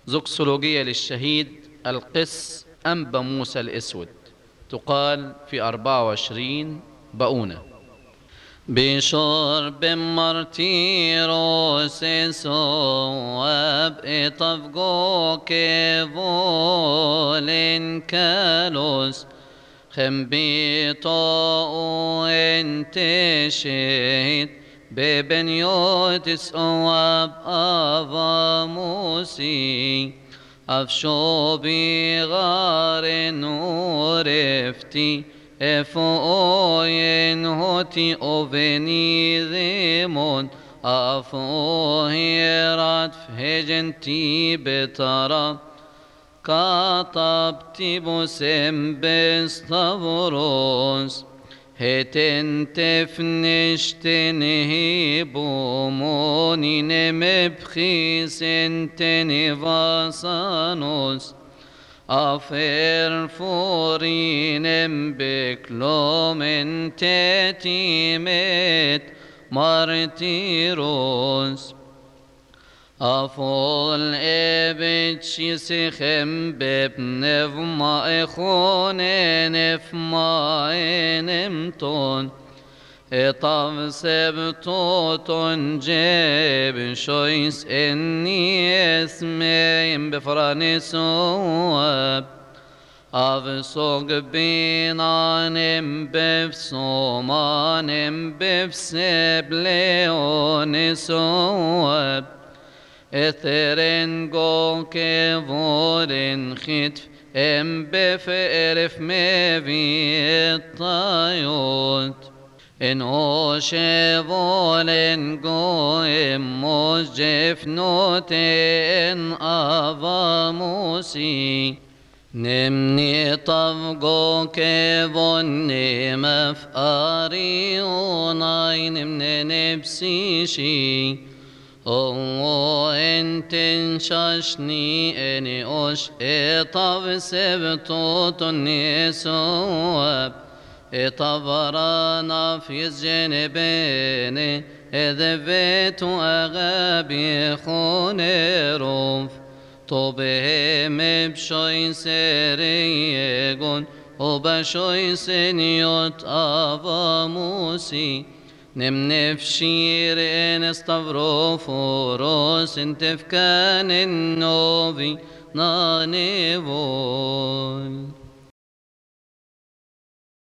زوكسولوجية للشهيد القس أنبا موسى الأسود، تقال في 24 بؤونة. بشرب مرتيروس سواب إطفقو كيفولين كالوس خنبيطو انت شهيد ببن يوتس أواب أفا موسي أفشو بغار ورفتي افوين هوتي اوفيني ذيمون افوهيرات فهجنتي بترى كاطبتي بسم بستفروس هتن تفنشتنهي بوموني نمبخي سنتني فاسانوس أفر فورين بكلوم تتيمت مارتيروس أفول إبتشي سخم ببنف ما إخونين فما إنمتون إطف سبتوتون جيب شويس إني اسمي بفراني سواب أفسوق بينانم بفسومانم بفسبليون سواب إثرن قو كيفورن خطف بفرف مبي الطيوت إن أوشيفولن قوم مجف نوتين أفاموسي نمني طفقو كيفون مفاري وناي نمني نبسيشي أو انتن شاشني اني اوش اطف سبتوتني سواب اطفرانا في الجنبين اذ بيتو اغابي خونيروف طوبهم بشوي سريقون وبشوي سنيوت افاموسي نمنفشير ان استفرو فوروس انتفكان النوفي نانيفول